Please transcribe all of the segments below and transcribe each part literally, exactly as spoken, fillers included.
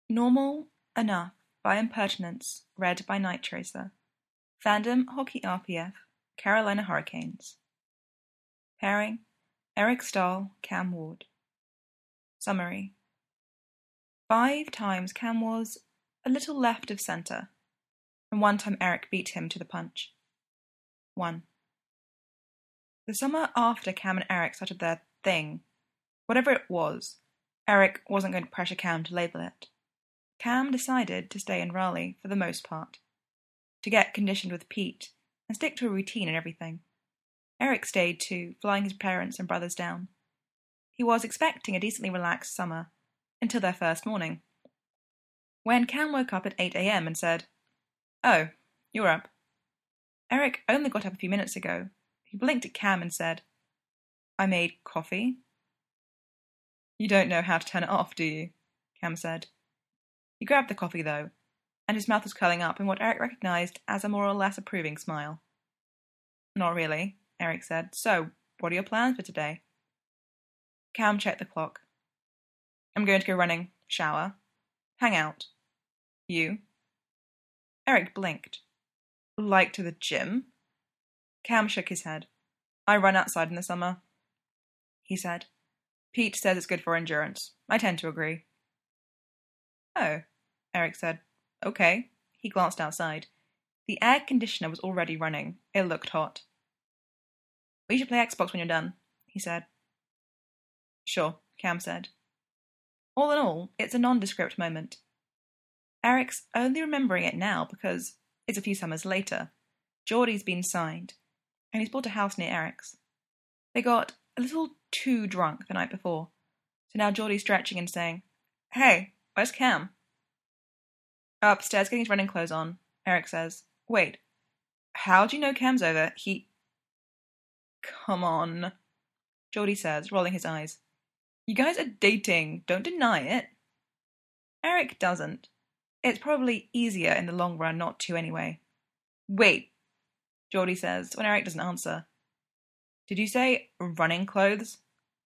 Normal Enough by Impertinence, read by Night Tracer. Fandom Hockey R P F, Carolina Hurricanes. Pairing Eric Stahl, Cam Ward. Summary. Five times Cam was a little left of centre, and one time Eric beat him to the punch. one. The summer after Cam and Eric started their thing, whatever it was, Eric wasn't going to pressure Cam to label it. Cam decided to stay in Raleigh for the most part, to get conditioned with Pete and stick to a routine and everything. Eric stayed too, flying his parents and brothers down. He was expecting a decently relaxed summer, until their first morning, when Cam woke up at eight a.m. and said, "Oh, you're up." Eric only got up a few minutes ago. He blinked at Cam and said, "I made coffee." "You don't know how to turn it off, do you?" Cam said. He grabbed the coffee, though, and his mouth was curling up in what Eric recognised as a more or less approving smile. "Not really," Eric said. "So, what are your plans for today?" Cam checked the clock. "I'm going to go running, shower, hang out. You?" Eric blinked. "Like to the gym?" Cam shook his head. "I run outside in the summer," he said. "Pete says it's good for endurance. I tend to agree." "Oh," Eric said. "Okay." He glanced outside. The air conditioner was already running. It looked hot. "We should play Xbox when you're done," he said. "Sure," Cam said. All in all, it's a nondescript moment. Eric's only remembering it now because it's a few summers later. Geordie's been signed, and he's bought a house near Eric's. They got a little too drunk the night before, so now Geordie's stretching and saying, "Hey, where's Cam?" "Upstairs getting his running clothes on," Eric says. "Wait, how do you know Cam's over? He..." "Come on," Geordie says, rolling his eyes. "You guys are dating. Don't deny it." Eric doesn't. It's probably easier in the long run not to anyway. "Wait," Geordie says, when Eric doesn't answer. "Did you say running clothes?"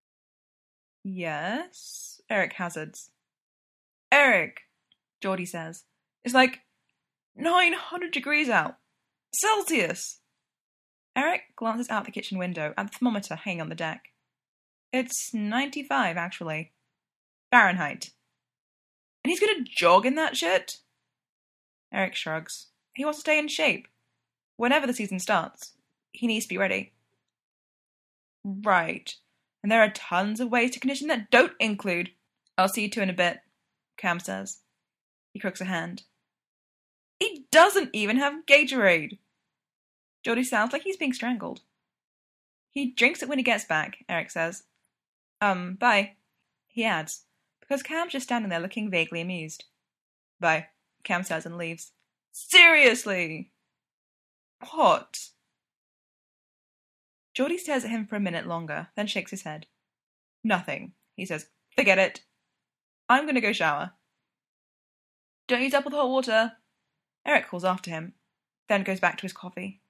"Yes," Eric hazards. "Eric," Geordie says, "it's like nine hundred degrees out. Celsius!" Eric glances out the kitchen window at the thermometer hanging on the deck. "It's ninety-five, actually. Fahrenheit." "And he's gonna jog in that shit?" Eric shrugs. He wants to stay in shape. Whenever the season starts, he needs to be ready. "Right. And there are tons of ways to condition that don't include..." "I'll see you two in a bit," Cam says. He crooks a hand. "He doesn't even have Gatorade!" Geordie sounds like he's being strangled. "He drinks it when he gets back," Eric says. Um, bye," he adds, because Cam's just standing there looking vaguely amused. "Bye," Cam says and leaves. "Seriously!" "What?" Geordie stares at him for a minute longer, then shakes his head. "Nothing," he says. "Forget it. I'm going to go shower." "Don't use up all the hot water," Eric calls after him, then goes back to his coffee.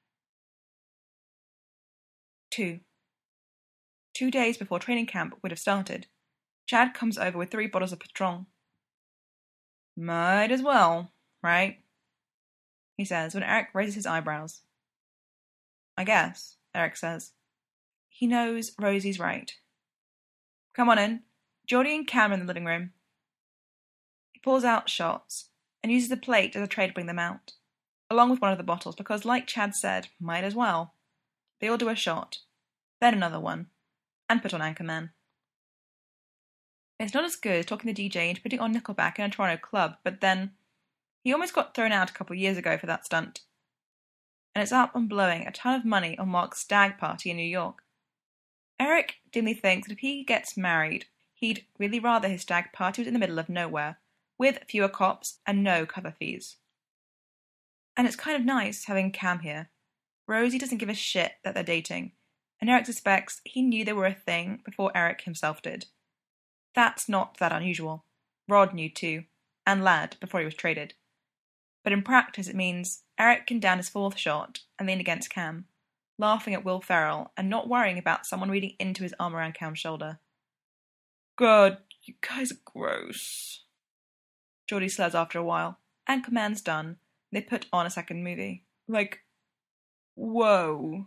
Two. Two days before training camp would have started, Chad comes over with three bottles of Patron. "Might as well, right?" he says when Eric raises his eyebrows. "I guess," Eric says. He knows Rosie's right. "Come on in. Geordie and Cam are in the living room." He pulls out shots and uses the plate as a tray to bring them out, along with one of the bottles, because, like Chad said, might as well. They all do a shot, then another one, and put on Anchorman. It's not as good as talking the D J into putting on Nickelback in a Toronto club, but then he almost got thrown out a couple of years ago for that stunt. And it's up on blowing a ton of money on Mark's stag party in New York. Eric dimly thinks that if he gets married, he'd really rather his stag party was in the middle of nowhere, with fewer cops and no cover fees. And it's kind of nice having Cam here. Rosie doesn't give a shit that they're dating, and Eric suspects he knew they were a thing before Eric himself did. That's not that unusual. Rod knew too, and Ladd before he was traded. But in practice it means Eric can down his fourth shot and lean against Cam, laughing at Will Ferrell and not worrying about someone reading into his arm around Cam's shoulder. "God, you guys are gross." Geordie slurs after a while, and command's done. They put on a second movie. Like, whoa.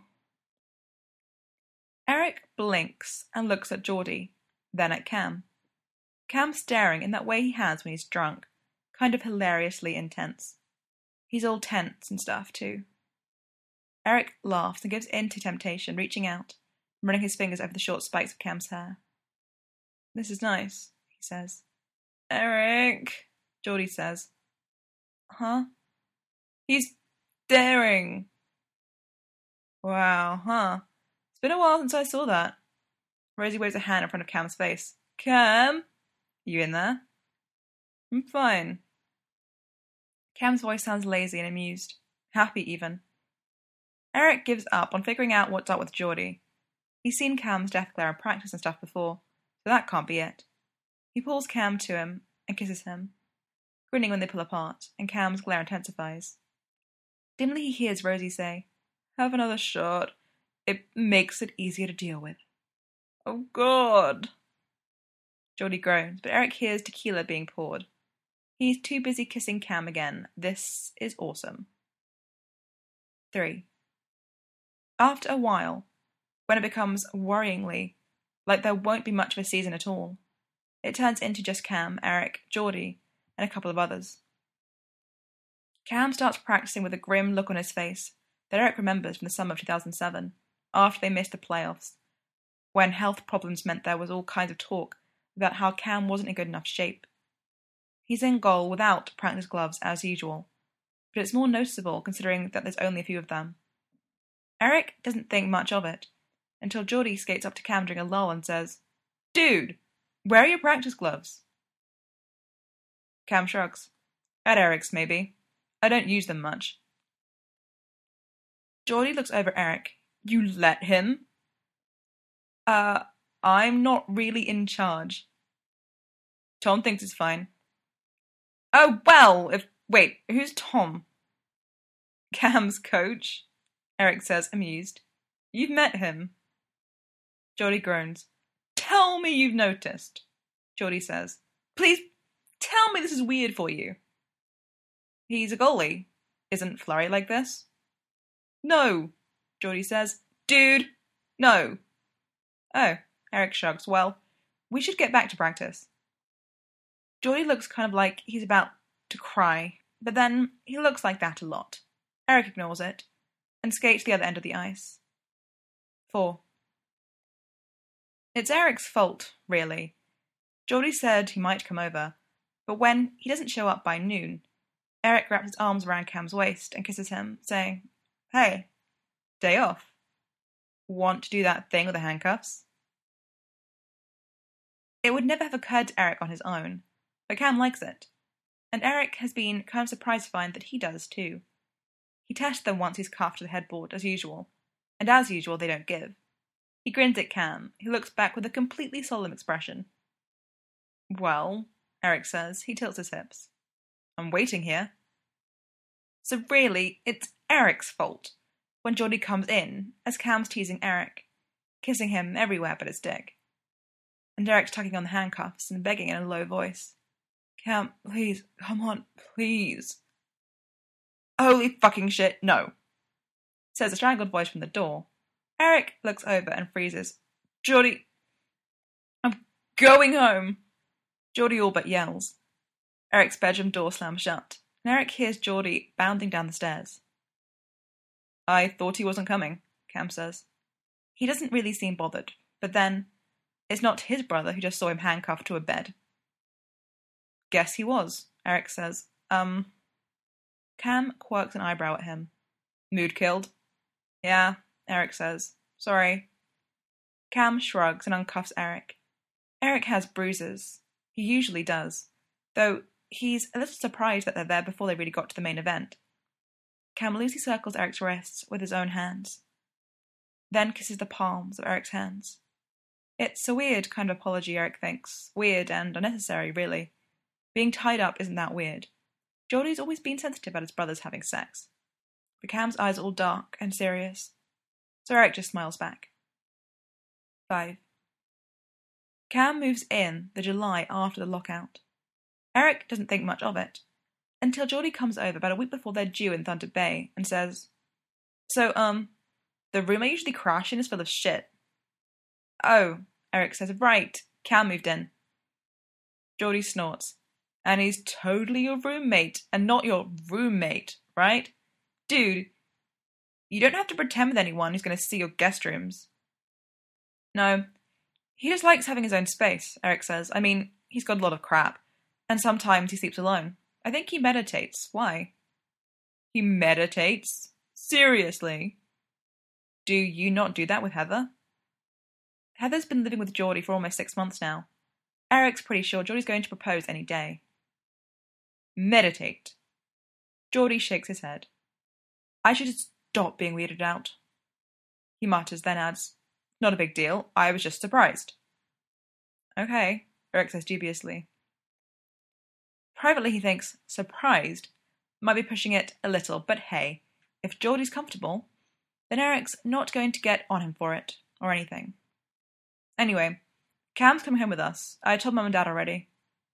Eric blinks and looks at Geordie, then at Cam. Cam's staring in that way he has when he's drunk, kind of hilariously intense. He's all tense and stuff, too. Eric laughs and gives in to temptation, reaching out and running his fingers over the short spikes of Cam's hair. This is nice, he says. Eric, Geordie says. Huh? He's staring. Wow, huh? It's been a while since I saw that. Rosie waves a hand in front of Cam's face. Cam? You in there? I'm fine. Cam's voice sounds lazy and amused. Happy, even. Eric gives up on figuring out what's up with Geordie. He's seen Cam's death glare in practice and stuff before, so that can't be it. He pulls Cam to him and kisses him, grinning when they pull apart, and Cam's glare intensifies. Dimly he hears Rosie say, Have another shot. It makes it easier to deal with. Oh, God. Geordie groans, but Eric hears tequila being poured. He's too busy kissing Cam again. This is awesome. Three. After a while, when it becomes worryingly like there won't be much of a season at all, it turns into just Cam, Eric, Geordie, and a couple of others. Cam starts practicing with a grim look on his face that Eric remembers from the summer of two thousand seven, after they missed the playoffs, when health problems meant there was all kinds of talk about how Cam wasn't in good enough shape. He's in goal without practice gloves as usual, but it's more noticeable considering that there's only a few of them. Eric doesn't think much of it, until Geordie skates up to Cam during a lull and says, Dude, where are your practice gloves? Cam shrugs. At Eric's, maybe. I don't use them much. Geordie looks over Eric. You let him? Uh, I'm not really in charge. Tom thinks it's fine. Oh, well, if... Wait, who's Tom? Cam's coach, Eric says, amused. You've met him. Geordie groans. Tell me you've noticed, Geordie says. Please, tell me this is weird for you. He's a goalie. Isn't Flurry like this? No, Geordie says. Dude, no. Oh, Eric shrugs. Well, we should get back to practice. Geordie looks kind of like he's about to cry, but then he looks like that a lot. Eric ignores it and skates to the other end of the ice. Four. It's Eric's fault, really. Geordie said he might come over, but when he doesn't show up by noon, Eric wraps his arms around Cam's waist and kisses him, saying, Hey, day off. Want to do that thing with the handcuffs? It would never have occurred to Eric on his own, but Cam likes it, and Eric has been kind of surprised to find that he does too. He tests them once he's cuffed to the headboard, as usual, and as usual they don't give. He grins at Cam, who looks back with a completely solemn expression. Well, Eric says, he tilts his hips. I'm waiting here. So really, it's Eric's fault when Geordie comes in, as Cam's teasing Eric, kissing him everywhere but his dick. And Eric's tugging on the handcuffs and begging in a low voice. Cam, please, come on, please. Holy fucking shit, no, says a strangled voice from the door. Eric looks over and freezes. Geordie, I'm going home. Geordie all but yells. Eric's bedroom door slams shut, and Eric hears Geordie bounding down the stairs. I thought he wasn't coming, Cam says. He doesn't really seem bothered, but then, it's not his brother who just saw him handcuffed to a bed. Guess he was, Eric says. Um... Cam quirks an eyebrow at him. Mood killed? Yeah, Eric says. Sorry. Cam shrugs and uncuffs Eric. Eric has bruises. He usually does, though he's a little surprised that they're there before they really got to the main event. Cam loosely circles Eric's wrists with his own hands, then kisses the palms of Eric's hands. It's a weird kind of apology, Eric thinks. Weird and unnecessary, really. Being tied up isn't that weird. Geordie's always been sensitive about his brothers having sex. But Cam's eyes are all dark and serious, so Eric just smiles back. Five. Cam moves in the July after the lockout. Eric doesn't think much of it, until Geordie comes over about a week before they're due in Thunder Bay and says, "So, um, the room I usually crash in is full of shit." "Oh," Eric says, "right, Cam moved in." Geordie snorts. "And he's totally your roommate, and not your roommate, right? Dude, you don't have to pretend with anyone who's going to see your guest rooms." "No, he just likes having his own space," Eric says. "I mean, he's got a lot of crap, and sometimes he sleeps alone. I think he meditates. Why?" "He meditates? Seriously? Do you not do that with Heather?" Heather's been living with Geordie for almost six months now. Eric's pretty sure Geordie's going to propose any day. Meditate. Geordie shakes his head. "I should stop being weirded out." He mutters, then adds, "Not a big deal. I was just surprised." "Okay," Eric says dubiously. Privately he thinks surprised might be pushing it a little, but hey, if Geordie's comfortable, then Eric's not going to get on him for it, or anything. Anyway, Cam's coming home with us. I told Mum and Dad already.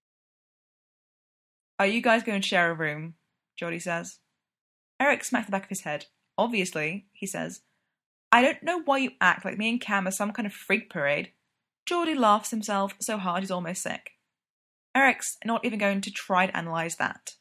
"Are you guys going to share a room?" Geordie says. Eric smacks the back of his head. "Obviously," he says. "I don't know why you act like me and Cam are some kind of freak parade." Geordie laughs himself so hard he's almost sick. Eric's not even going to try to analyse that.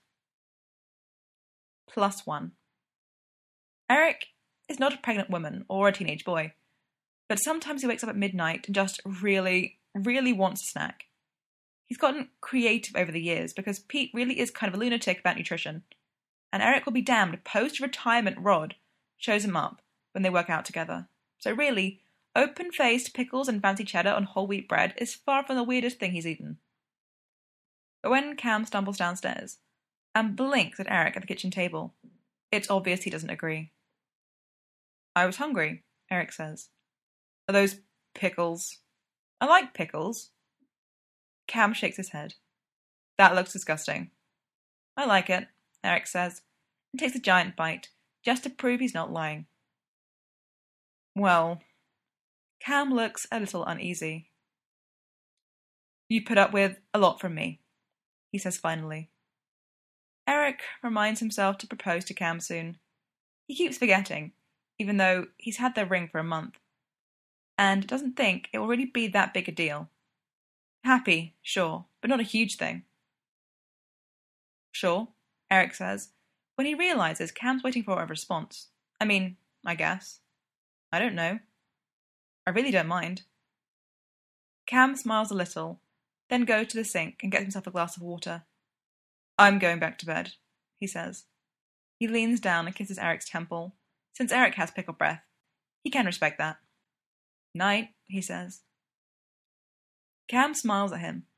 Plus one. Eric is not a pregnant woman or a teenage boy, but sometimes he wakes up at midnight and just really, really wants a snack. He's gotten creative over the years because Pete really is kind of a lunatic about nutrition, and Eric will be damned post-retirement Rod shows him up when they work out together. So really, open-faced pickles and fancy cheddar on whole wheat bread is far from the weirdest thing he's eaten. But when Cam stumbles downstairs and blinks at Eric at the kitchen table, it's obvious he doesn't agree. "I was hungry," Eric says. "Are those pickles?" "I like pickles." Cam shakes his head. "That looks disgusting." "I like it," Eric says, and takes a giant bite, just to prove he's not lying. "Well," Cam looks a little uneasy. "You put up with a lot from me," he says finally. Eric reminds himself to propose to Cam soon. He keeps forgetting, even though he's had their ring for a month, and doesn't think it will really be that big a deal. Happy, sure, but not a huge thing. "Sure," Eric says, when he realises Cam's waiting for a response. "I mean, I guess. I don't know. I really don't mind." Cam smiles a little, then goes to the sink and gets himself a glass of water. "I'm going back to bed," he says. He leans down and kisses Eric's temple. Since Eric has pickle breath, he can respect that. "Night," he says. Cam smiles at him.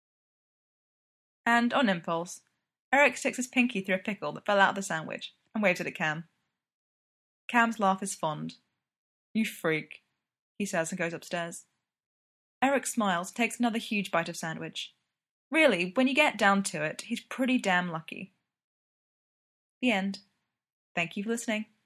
And on impulse, Eric sticks his pinky through a pickle that fell out of the sandwich and waves it at Cam. Cam's laugh is fond. "You freak," he says and goes upstairs. Eric smiles and takes another huge bite of sandwich. Really, when you get down to it, he's pretty damn lucky. The end. Thank you for listening.